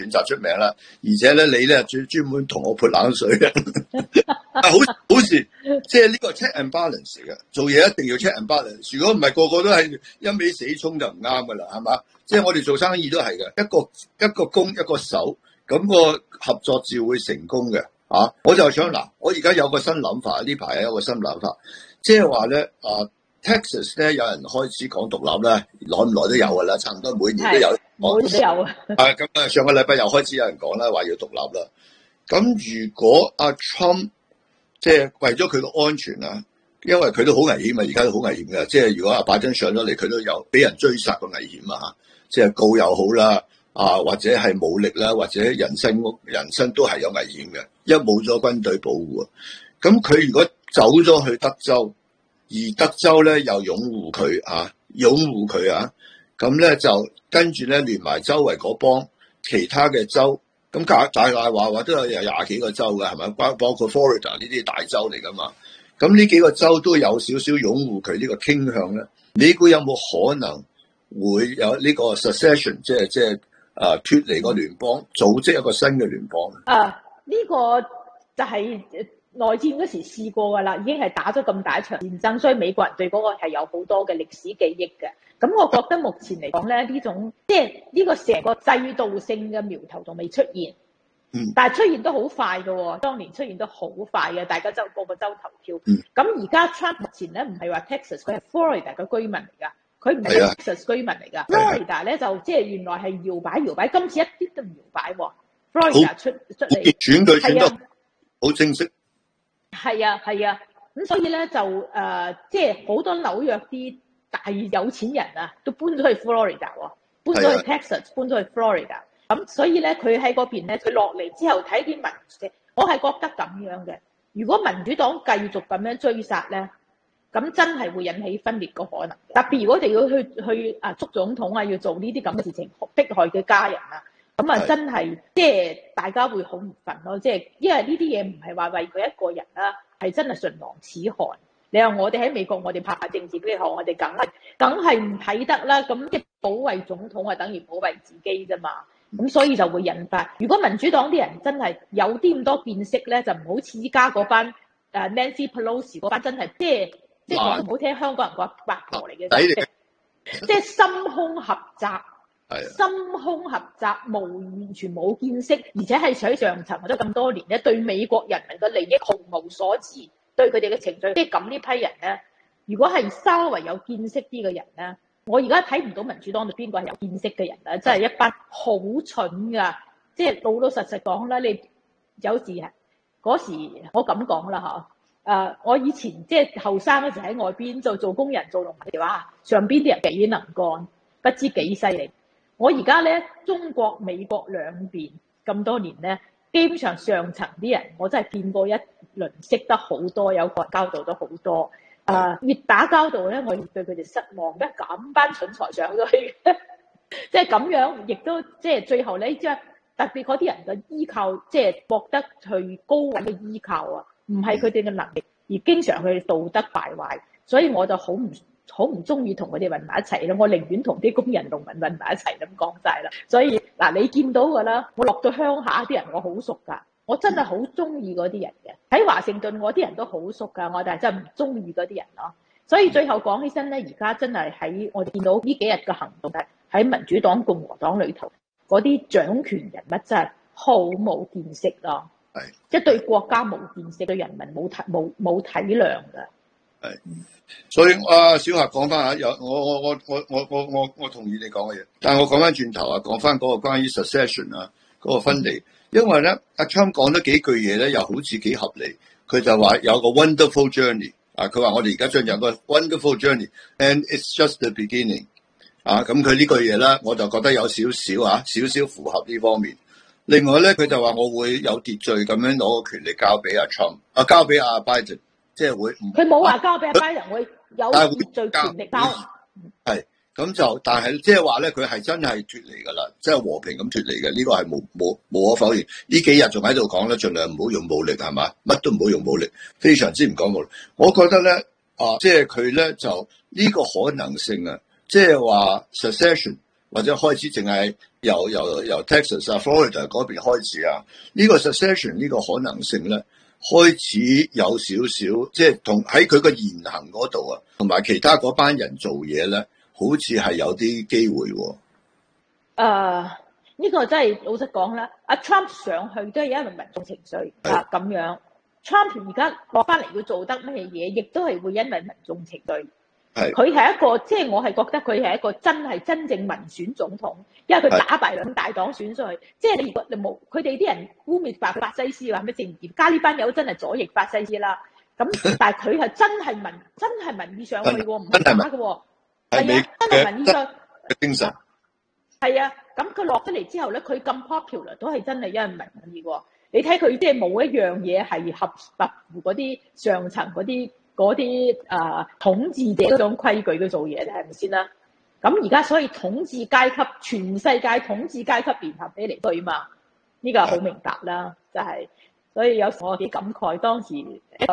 選擇出名啦，而且咧你咧專門同我潑冷水嘅，好事，即係呢個 check and balance 嘅，做嘢一定要 check and balance。如果唔係個個都係一味死衝就唔啱噶啦，係嘛？即係我哋做生意都係嘅，一個攻一個守，咁個合作至會成功嘅。我就想嗱，我而家有個新諗法，呢排有個新諗法，即係話咧Texas 咧有人開始講獨立啦，耐唔耐都有噶啦，差唔多每年都有。 每年都有啊。 咁上個禮拜又開始有人講啦，話要獨立啦。咁如果阿 Trump 即係為咗佢個安全啊，因為佢都好危險啊，而家都好危險嘅。即係如果阿拜登上咗嚟，佢都有俾人追殺個危險啊，即係告又好啦，或者係武力啦，或者人身都係有危險嘅。一冇咗軍隊保護啊，咁佢如果走咗去德州，而德州咧又擁護佢咁咧就跟住咧連埋周圍嗰幫其他嘅州，咁大話都有20幾個州嘅，係咪？包括 Florida 呢啲大州嚟噶嘛？咁呢幾個州都有少少擁護佢呢個傾向咧。你估有冇可能會有呢個 secession， 即係脫離個聯邦，組織一個新嘅聯邦？ 呢個就係內戰嗰時試過㗎啦，已經係打咗咁大一場戰爭，所以美國人對嗰個係有好多嘅歷史記憶嘅。咁我覺得目前嚟講咧，呢種即係呢個成個制度性嘅苗頭仲未出現，但係出現得好快嘅喎，當年出現得好快嘅，大家個個州投票。咁而家 Trump 目前咧唔係話 Texas， 佢係 Florida 嘅居民嚟㗎，佢唔係 Texas 居民嚟㗎。Florida 咧就即係原來係搖擺，今次一啲都唔搖擺喎。Florida 出嚟選舉選得好正式。 係啊，咁所以咧就即係好多紐約啲大有錢人啊，都搬咗去 Florida 喎，搬咗去 Texas， 搬咗去 Florida。咁所以咧，佢喺嗰邊咧，佢落嚟之後睇啲民情，我係覺得咁樣嘅。如果民主黨繼續咁樣追殺咧，咁真係會引起分裂嘅可能。特別如果我哋要去捉總統啊，要做呢啲咁嘅事情，迫害佢家人啊。咁真係即係大家會好唔憤咯，即係因為呢啲嘢唔係話為佢一個人啦，係真係唇亡齒寒。你話我哋喺美國，我哋拍下政治俾你學，我哋梗係唔睇得啦。咁即係保衞總統啊，等於保衞自己啫嘛。咁所以就會引發。如果民主黨啲人真係有啲咁多見識咧，就唔好似依家嗰班Nancy Pelosi 嗰班真係即係講唔好聽，香港人個八婆嚟嘅，即係心胸狹窄。心胸狹窄，完全冇見識，而且係喺上層咗咁多年咧，對美國人民嘅利益毫無所知，對佢哋嘅情緒，即係咁呢批人咧，如果係稍為有見識啲嘅人咧，我而家睇唔到民主黨度邊個係有見識嘅人啦，真係一班好蠢噶，即係老實講啦，你有時嗰時我咁講啦嚇，我以前即係後生嗰時喺外邊做工人做農民嘅話，上邊啲人幾能幹，不知幾犀利。我而家咧，中國、美國兩邊咁多年咧，基本上上層啲人，我真係見過一輪，識得好多，有個交道都好多。越打交道咧，我越對佢哋失望。咩咁班蠢材上咗去，即係咁樣，亦都即係最後咧，即係特別嗰啲人嘅依靠，即係博得去高位嘅依靠啊，唔係佢哋嘅能力，而經常佢哋道德敗壞，所以我就好唔中意同佢哋混埋一齊咯，我寧願同啲工人農民混埋一齊咁講晒啦。所以嗱，你見到㗎啦，我落到鄉下啲人我好熟㗎，我真係好中意嗰啲人嘅。喺華盛頓我啲人都好熟㗎，我但係真係唔中意嗰啲人咯。所以最後講起身咧，而家真係喺我哋見到呢幾日嘅行動，喺民主黨、共和黨裏頭嗰啲掌權人物真係好冇見識咯，即係對國家冇見識，對人民冇體諒㗎。 係，所以小夏講翻下，我同意你講嘅嘢，但係我講翻轉頭講翻嗰個關於 secession 嗰個分離，因為咧阿 Trump 講咗幾句嘢咧，又好似幾合理。佢就話有個 wonderful journey 佢話我哋而家進入個 wonderful journey，and it's just the beginning 咁佢呢句嘢咧，我就覺得有少少符合呢方面。另外咧，佢就話我會有秩序咁樣攞個權力交俾阿 Trump，交俾阿 Biden。即係會， 佢冇話交俾阿拜登，會有秩序權力交。 係咁就，但係即係話咧，佢係真係脫離㗎啦，即係和平咁脫離嘅。呢個係無可否認。呢幾日仲喺度講咧，盡量唔好用武力係嘛，乜都唔好用武力，非常之唔講武力。我覺得咧，即係佢咧就呢個可能性即係話 secession 或者開始淨係由 Texas 啊、Florida 嗰邊開始啊，呢個 succession 呢個可能性咧，開始有少少，即係同喺佢個言行嗰度啊，同埋其他嗰班人做嘢咧，好似係有啲機會喎。 呢個真係老實講啦，阿 Trump 上去都係因為民眾情緒咁樣。Trump 而家落翻嚟要做得咩嘢，亦都係會因為民眾情緒。佢係一個，即係我係覺得佢係一個真正民選總統，因為佢打敗兩大黨選上去。即係你如果你冇佢哋啲人污蔑法西斯話咩政治家呢班友真係左翼法西斯啦。咁但係佢係真係民意上去喎，唔係假嘅喎。係啊，真係民意上精神。 係啊，咁佢落咗嚟之後咧，佢咁 popular 都係真係因為民意喎。你睇佢即係冇一樣嘢係合乎嗰啲上層嗰啲統治者嗰種規矩嘅做嘢，係咪先啦？咁而家所以統治階級全世界統治階級聯合起嚟對嘛？呢、這個好明白啦，就係、是、所以有時我幾感慨，當時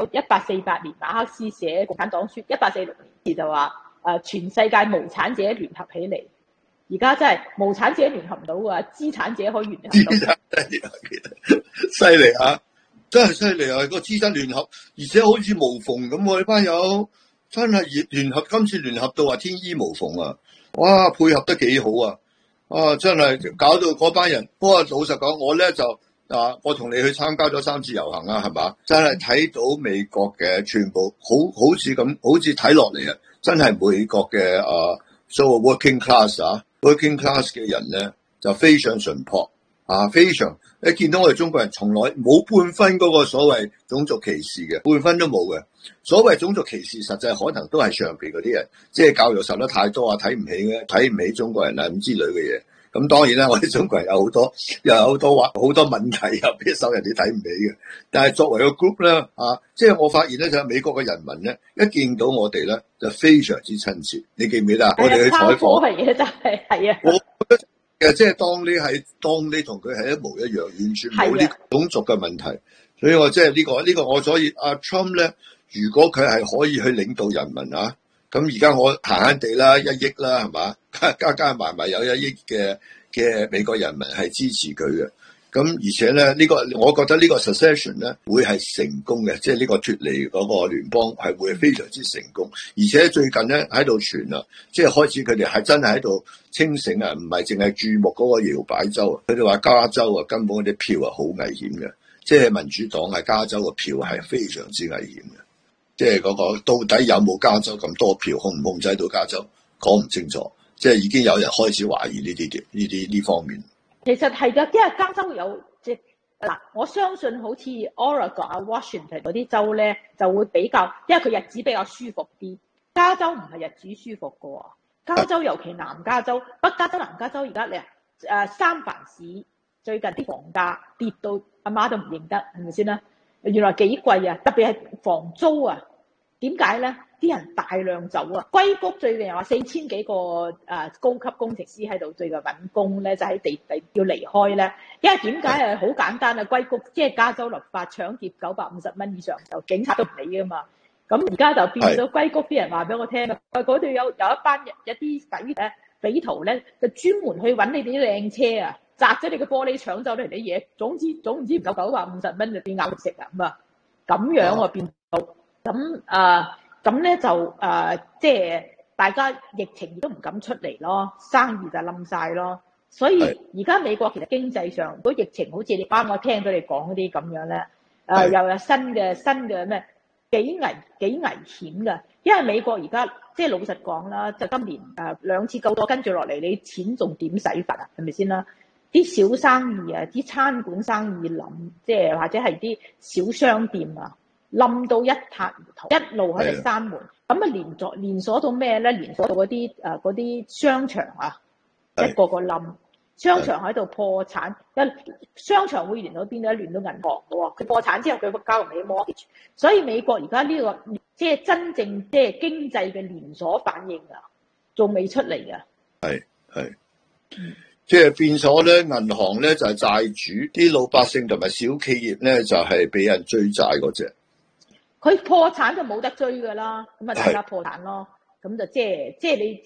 1848年馬克思寫共產黨書，1846年就話全世界無產者聯合起嚟。而家真係無產者聯合唔到啊，資產者可以聯合到。 犀利啊！真係犀利啊！個資產聯合，而且好似無縫咁喎，呢班友真係聯合，今次聯合到話天衣無縫啊！哇，配合得幾好啊！真係搞到嗰班人。不過老實講，我咧就我同你去參加咗3次遊行啊，係嘛？真係睇到美國嘅全部好似咁，好似睇落嚟啊，真係美國嘅所謂 working class 啊。working class 嘅人咧就非常淳樸非常，你見到我哋中國人從來冇半分嗰個所謂種族歧視嘅，半分都冇嘅。所謂種族歧視實際可能都係上邊嗰啲人，即係教育受得太多睇唔起中國人啊咁之類嘅嘢。咁當然啦，我哋中國人有好多問題啊，必受人哋睇唔起嘅。但係作為個 group 咧即係我發現咧，就係美國嘅人民咧，一見到我哋咧就非常之親切。你記唔記得我哋去採訪係嘢真係啊！ 我覺得即係當你同佢係一模一樣，完全冇呢種族嘅問題。所以我即係呢個我所以阿 Trump 咧，如果佢係可以去領導人民咁而家我閒閒地啦1億啦係嘛，加埋有1億嘅美國人民係支持佢嘅。咁而且咧我覺得呢個 succession 咧會係成功嘅，即係呢個脫離嗰個聯邦係會非常之成功。而且最近咧喺度傳啦，即係開始佢哋係真係喺度清醒啊，唔係淨係注目嗰個搖擺州。佢哋話加州根本嗰啲票好危險嘅，即係民主黨喺加州嘅票係非常之危險嘅。即係嗰個到底有冇加州咁多票，控唔控制到加州，講唔清楚。即係已經有人開始懷疑呢方面。 其實係㗎，因為加州有我相信好似 Oregon、Washington 嗰啲州咧，就會比較，因為佢日子比較舒服啲。加州唔係日子舒服㗎喎，加州尤其南加州、北加州、南加州而家三藩市最近啲房價跌到阿媽都唔認得，係咪先啦？原來幾貴啊！特別係房租啊，點解咧？啲人大量走啊！硅谷最近又話4000幾個高級工程師喺度最近揾工咧，就喺地要離開咧。因為點解好簡單啊！硅谷即係加州立法搶劫950蚊以上就警察都唔理噶嘛。咁而家就變咗硅谷啲人話俾我聽啊，嗰度有一班一啲匪徒咧，就專門去揾你哋啲靚車啊！砸咗你個玻璃，搶走你啲嘢，總唔知唔夠950蚊就變咬食咁樣變到咁咧就即係大家疫情都唔敢出嚟咯，生意就冧晒咯。所以而家美國其實經濟上，如果疫情好似你啱我聽到你講嗰啲咁樣咧，又有新嘅咩幾危險㗎。因為美國而家即係老實講啦，就今年2次救咗，跟住落嚟你錢仲點使法啊？係咪先啦？啲小生意啊，啲餐館生意冧，即係或者係啲小商店啊，冧到一塌糊塗，一路喺度閂門。咁啊連鎖到咩咧？連鎖到嗰啲商場啊，一個個冧，商場喺度破產。商場會連到邊度？連到銀行嘅喎。佢破產之後，佢交唔起 mortgage。所以美國而家呢個即係真正即係經濟嘅連鎖反應啊，仲未出嚟啊。 係。即係變咗咧，銀行咧就係債主，啲老百姓同埋小企業咧就係俾人追債嗰隻。佢破產就冇得追噶啦，咁啊大家破產咯。咁就即係你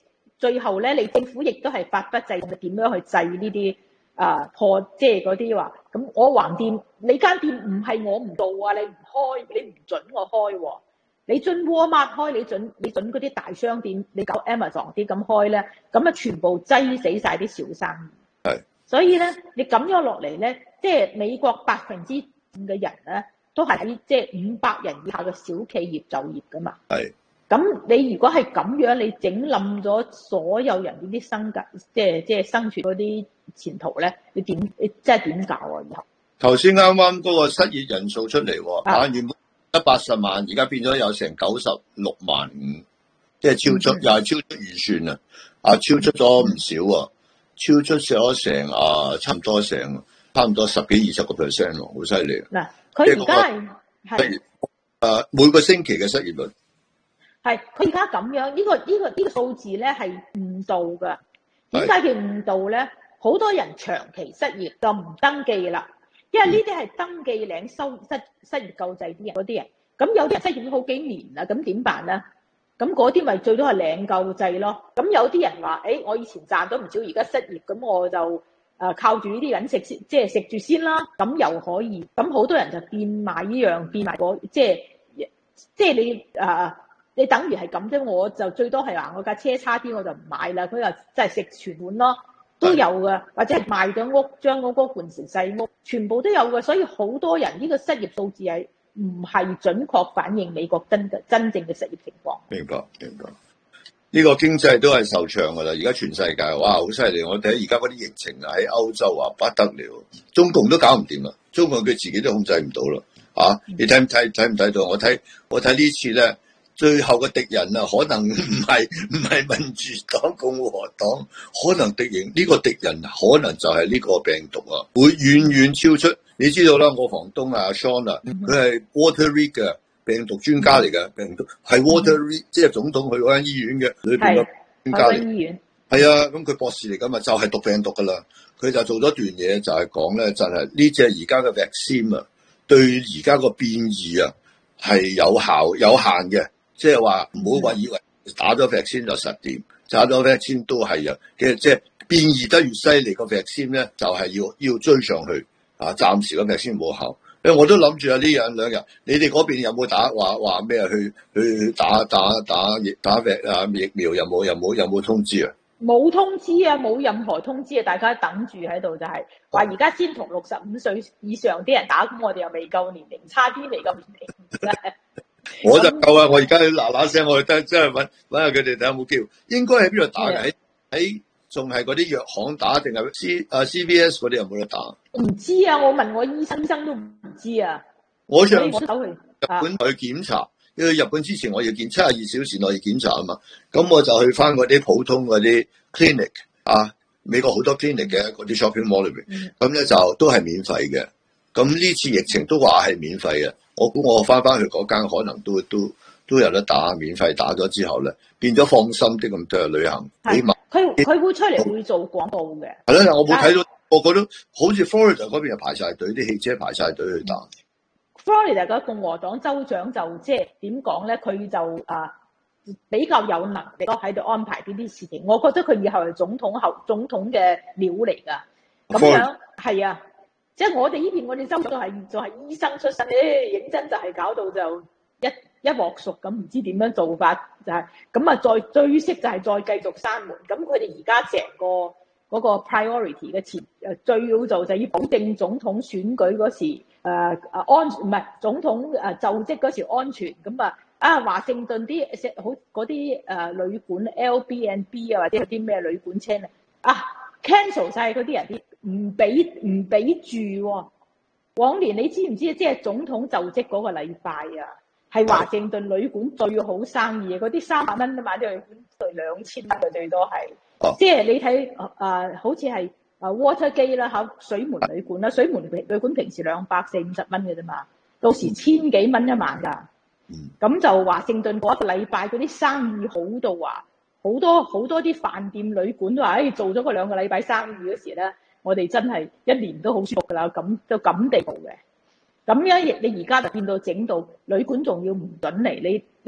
最後咧，你政府亦都係法不制控，點樣去制呢啲破，即係嗰啲話咁我橫掂你間店唔係我唔到啊，你唔開，你唔準我開喎。你準 Walmart 開，你準嗰啲大商店，你搞 Amazon 啲咁開咧，咁啊全部擠死晒啲小生意。 係，所以咧，你咁樣落嚟咧，即係美國5%嘅人咧，都係喺即係500人以下嘅小企業就業噶嘛。 係。 咁你如果係咁樣，你整冧咗所有人呢啲生計，即係生存嗰啲前途咧，你即係點搞啊？以後頭先啱啱嗰個失業人數出嚟喎，原本180萬，而家變咗有成96萬5，即係超出，又係超出預算啊！超出咗唔少啊，超出咗成差唔多10幾20%喎，好犀利啊！ 嗱，佢而家係每個星期嘅失業率係佢而家咁樣，呢個數字咧係誤導㗎。點解叫誤導咧？好多人長期失業就唔登記啦。因為呢啲係登記領失業救濟啲人嗰啲人，咁有啲人失業咗好幾年啦，咁點辦咧？咁嗰啲咪最多係領救濟咯。咁有啲人話，我以前賺咗唔少，而家失業，咁我就靠住呢啲人食先，即係食住先啦。咁又可以，咁好多人就變埋呢樣，變埋嗰即係你等於係咁啫。我就最多係話我架車差啲，我就唔買啦。佢又真係食全碗咯。都有㗎，或者係賣咗屋，將嗰個換成細屋，全部都有㗎。所以好多人呢個失業數字係唔係準確反映美國真正嘅失業情況。 明白。呢個經濟都係受創㗎啦。而家全世界哇好犀利，我睇而家嗰啲疫情喺歐洲不得了，中共都搞唔掂啦，中共佢自己都控制唔到啦。你睇唔睇到？我睇呢次咧。最後嘅敵人可能唔係民主黨、共和黨，可能呢個敵人可能就係呢個病毒會遠遠超出。你知道啦，我房東Sean 佢係 Walter Reed 嘅病毒專家嚟嘅，病毒係 Walter Reed，即係總統去嗰間醫院嘅裏邊嘅專家嚟。醫院係啊，咁佢博士嚟噶嘛，就係讀病毒噶啦。佢就做咗段嘢，就係講咧，就係呢隻而家嘅 vaccine 對而家個變異係有限嘅。即係話唔好話以為打咗 vaccine 就實掂，打咗 vaccine 都係其實即係變異得越犀利個 vaccine 咧，就係要追上去暫時個 vaccine冇效。因為我都諗住呢兩日，你哋嗰邊有冇打話咩去打疫苗？有冇通知啊？ 冇通知啊，冇任何通知啊！大家等住喺度就係話而家先同65歲以上啲人打，咁我哋又未夠年齡，差啲未夠年齡。 我就夠啊！我而家嗱聲，我去真係揾下佢哋睇有冇機會。應該喺邊度打嘅？喺仲係嗰啲藥行打定係CVS 嗰啲有冇得打？ 唔知啊！我問我醫生都唔知啊。 我上次去日本去檢查，因為日本之前我要72小時內要檢查啊嘛。咁我就去翻嗰啲普通嗰啲 clinic 美國好多 clinic 嘅嗰啲 shopping mall 裏邊，咁咧就都係免費嘅。咁呢次疫情都話係免費嘅。我估我翻去嗰間可能都有得打，免費打咗之後咧，變咗放心啲咁多旅行。起碼佢會出嚟會做廣告嘅。 係啦，我冇睇到，我覺得好似 Florida 嗰邊又排晒隊，啲汽車排晒隊去打。 Florida 嘅共和黨州長就即係點講咧？佢就比較有能力都喺度安排呢啲事情。我覺得佢以後係總統嘅料嚟㗎。咁樣係啊。即係我哋呢邊，我哋州長就係醫生出身，認真就係搞到就一鑊熟咁，唔知點樣做法就係咁啊！再追息就係再繼續閂門。咁佢哋而家成個嗰個 priority 嘅最要做就係要保證總統選舉嗰時安全，唔係總統就職嗰時安全。咁華盛頓啲好嗰啲旅館 Airbnb 或者有啲咩旅館車cancel 晒嗰啲人啲。唔俾住喎。往年你知唔知？即係總統就職嗰個禮拜係華盛頓旅館最好生意嘅，嗰啲300蚊都買啲旅館對2000蚊嘅最多係。即係你睇好似係Watergate 啦水門旅館啦，水門旅館平時240-250蚊嘅啫嘛，到時1000幾蚊一晚㗎。咁就華盛頓嗰一個禮拜嗰啲生意好到好多啲飯店旅館都話做咗嗰2個禮拜生意嗰時咧。我哋真係一年都好舒服㗎啦，咁都咁地步嘅。咁樣你而家就變到整到旅館仲要唔準嚟，你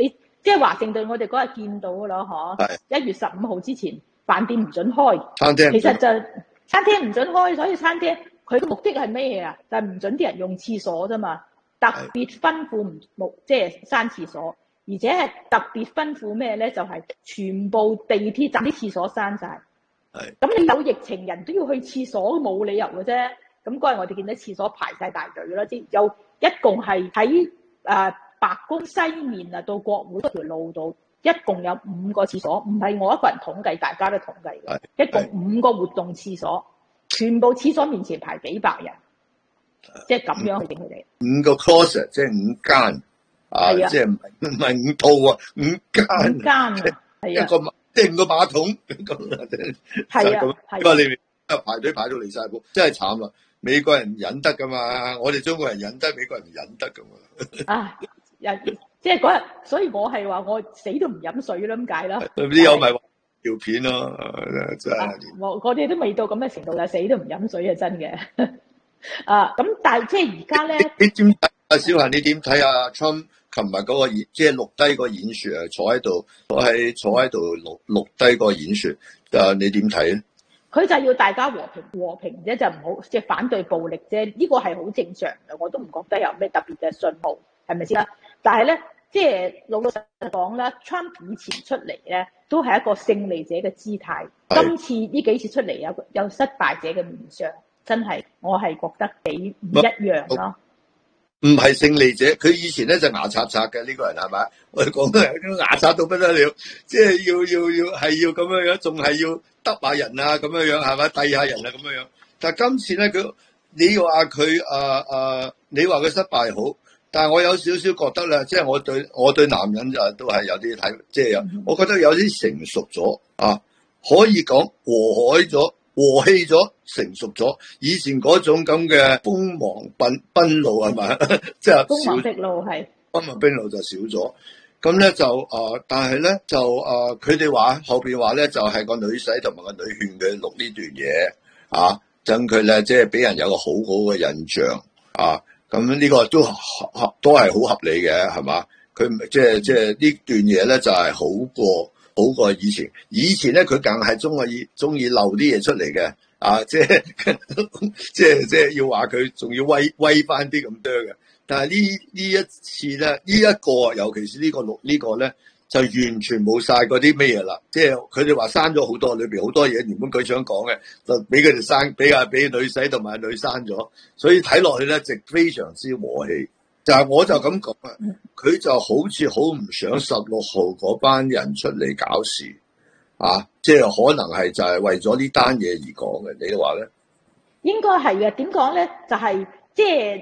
即係華盛頓，我哋嗰日見到㗎啦，嗬。 係。 1月15號之前，飯店唔准開。 餐廳。 其實就餐廳唔准開，所以餐廳佢嘅目的係咩啊？就係唔准啲人用廁所啫嘛。特別吩咐即係閂廁所，而且係特別吩咐咩咧？就係全部地鐵站啲廁所閂晒。 係。 咁你有疫情，人都要去廁所，冇理由嘅啫。咁嗰日我哋見到廁所排晒大隊啦，即有一共係喺白宮西面啊到國會嗰條路度，一共有5個廁所，唔係我一個人統計，大家都統計嘅。一共5個活動廁所，全部廁所面前排幾百人，即係咁樣去整佢哋。 5個 closet 即係5間啊，即係唔係5套啊，5間。5間啊，係啊，即係5個馬桶咁。係啊，係啊。你排隊排到離晒譜，真係慘啦！美國人唔忍得噶嘛，我哋中國人忍得，美國人唔忍得噶嘛。啊， 即係嗰日，所以我係話我死都唔飲水啦，咁解啦。 啲友咪話條片咯，真係。 我哋都未到咁嘅程度啦，死都唔飲水啊，真嘅。咁但係即係而家咧， 你點睇啊？小嫻，你點睇啊 Trump 琴日嗰個即係錄低個演說啊？坐喺度錄低個演說，你點睇咧？佢就要大家和平啫，就唔好即係反對暴力啫。呢個係好正常嘅，我都唔覺得有咩特別嘅信號，係咪先啦？但係咧，即係老實講啦 ，Trump 以前出嚟咧，都係一個勝利者嘅姿態。今次呢幾次出嚟有失敗者嘅面相，真係我係覺得幾唔一樣咯。 唔係勝利者，佢以前咧就牙刷刷嘅呢個人係咪？我哋講都牙刷到不得了，即係要咁樣樣，仲係要揼下人啊咁樣樣係咪？遞下人啊咁樣樣。但係今次咧，你話佢你話佢失敗好，但係我有少少覺得咧，即係我對男人就都係有啲睇，即係我覺得有啲成熟咗啊，可以講和氣咗，成熟咗。以前嗰種咁嘅鋒芒奔露係咪？即係鋒芒畢露係。 鋒芒畢露就少咗。咁咧就但係咧就佢哋話後邊話咧就係個女婿同埋個女勸佢錄呢段嘢啊，等佢咧即係俾人有個好嘅印象啊。咁呢個都係好合理嘅係嘛？佢即係呢段嘢咧就係好過以前。以前咧佢梗係中意漏啲嘢出嚟嘅啊，即係要話佢仲要威翻啲咁多嘅。但係呢一次咧，呢一個尤其是呢個咧，就完全冇晒嗰啲咩嘢啦。即係佢哋話刪咗好多，裏邊好多嘢原本佢想講嘅，就俾佢哋刪，俾女仔同埋女刪咗。所以睇落去咧，就非常之和氣。我就咁講啊，佢就好似好唔想16號嗰班人出嚟搞事啊！即係可能係就係為咗呢單嘢而講嘅。你話咧？ 應該係嘅。點講咧？就係。即係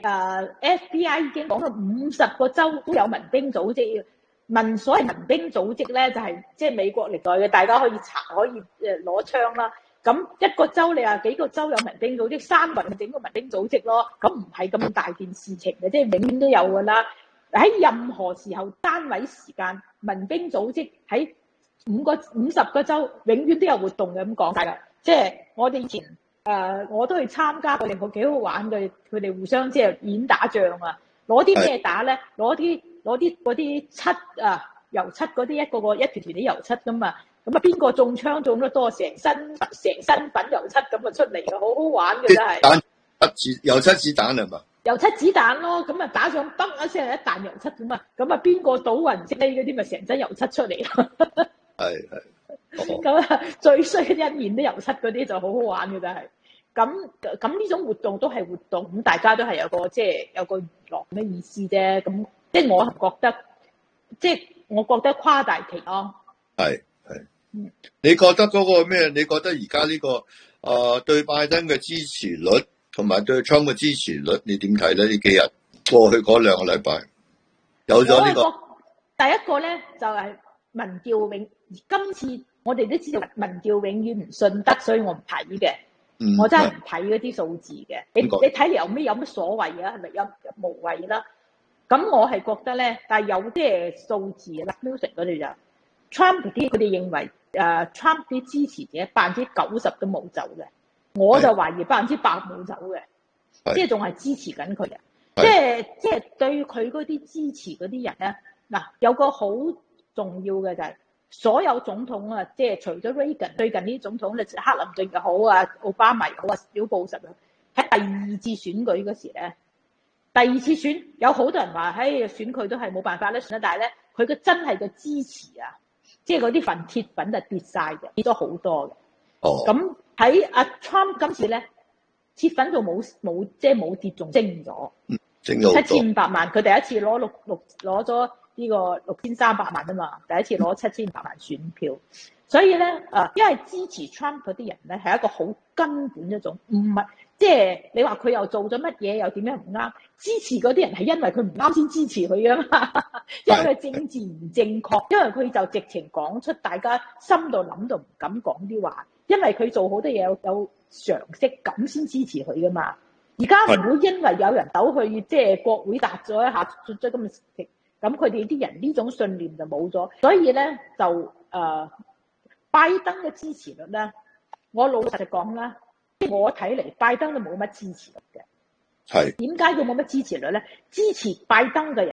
FBI 已經講到50個州都有民兵組織，所謂民兵組織咧就係即係美國歷代嘅，大家可以查，可以攞槍啦。咁一個州你話幾個州有民兵組織，3個人整個民兵組織咯，咁唔係咁大件事情嘅，即係永遠都有㗎啦。喺任何時候、單位、時間，民兵組織喺50個州永遠都有活動嘅，咁講晒啦。即係我哋以前。我都去參加過，佢幾好玩嘅。佢哋互相即係演打仗啊，攞啲咩打咧？攞啲嗰啲漆油漆嗰啲，一個個一團團啲油漆㗎嘛。咁啊，邊個中槍中得多，成身粉油漆咁啊出嚟嘅，好好玩嘅真係。 油漆子彈係嘛？油漆子彈咯，咁啊打上嘣一聲一彈油漆咁啊，咁啊邊個倒雲色呢嗰啲咪成身油漆出嚟咯。係。咁啊，最衰一面都油漆嗰啲就好好玩嘅，真係。咁呢種活動都係活動，咁大家都係有個即係有個娛樂嘅意思啫。咁即係我覺得，即係我覺得誇大其咯。 係。你覺得嗰個咩？你覺得而家呢個對拜登嘅支持率同埋對 Trump 嘅支持率，你點睇咧？呢幾日過去嗰2個禮拜有咗呢個。 第一個咧就係民調今次我哋都知道民調永遠唔信得，所以我唔睇嘅。我真係唔睇嗰啲數字嘅。你睇嚟有乜所謂啊？係咪有無謂啦？咁我係覺得咧，但係有啲係數字啦 ，music 嗰啲就 Trump 啲，佢哋認為Trump 啲支持者90%都冇走嘅。我就懷疑100%冇走嘅，即係仲係支持緊佢嘅。即係對佢嗰啲支持嗰啲人咧，嗱有個好重要嘅就係所有總統啊，即係除咗 Reagan 最近啲總統咧，克林頓又好啊，奧巴馬又好啊，小布什啊，喺第二次選舉嗰時咧，第二次選有好多人話，選佢都係冇辦法咧選得，但係咧佢嘅真係嘅支持啊，即係嗰啲份鐵粉就跌晒嘅，跌咗好多嘅。 哦， 咁喺阿 Trump 今次咧，鐵粉就冇即係冇跌，仲升咗， 升咗 7500萬，佢第一次攞咗呢個6300萬啊嘛，第一次攞7500萬選票，所以咧因為支持 Trump 嗰啲人咧係一個好根本一種，唔係即係你話佢又做咗乜嘢又點樣唔啱，支持嗰啲人係因為佢唔啱先支持佢啊嘛，因為佢政治唔正確，因為佢就直情講出大家心度諗到唔敢講啲話，因為佢做好多嘢有常識咁先支持佢噶嘛。而家唔會因為有人走去即係國會答咗一下出咗咁嘅食，咁佢哋啲人呢種信念就冇咗，所以咧就拜登嘅支持率咧，我老實講啦，我睇嚟拜登都冇乜支持率嘅。 係點解佢冇乜支持率咧？支持拜登嘅人